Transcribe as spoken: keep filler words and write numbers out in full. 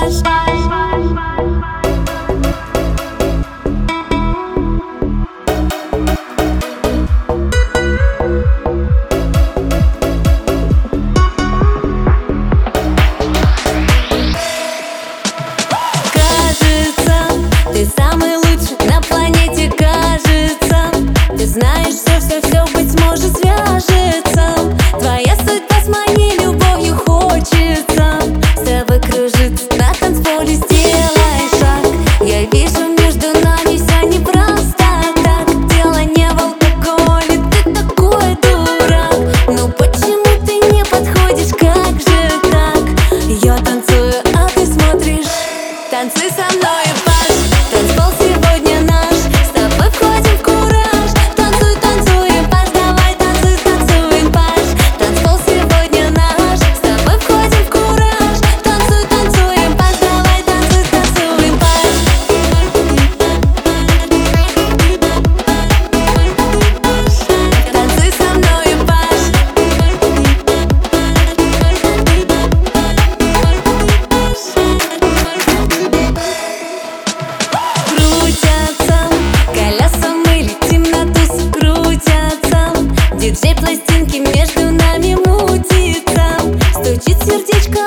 Ты самый лучший на планете, кажется. Ты знаешь, все-все-все, быть может, свяжется. Твоя судьба с моей любовью хочется с тобой кружиться на танцполе, сделай шаг. Я вижу между нами все не просто так. Дело не в алкоголе, ты такой дурак. Ну почему ты не подходишь, как же так? Я танцую, а ты смотришь. Танцуй со мной. Танцпол сегодня наш, с тобой входим в кураж. Танцуй, танцуем, паш, давай танцуй, танцуем, паш. Танцпол сегодня наш, с тобой входим в кураж. Танцуй, танцуем, паш, давай танцуй, танцуем, паш. Танцуй со мною, паш. Диджей пластинки между нами мутится, стучит сердечко.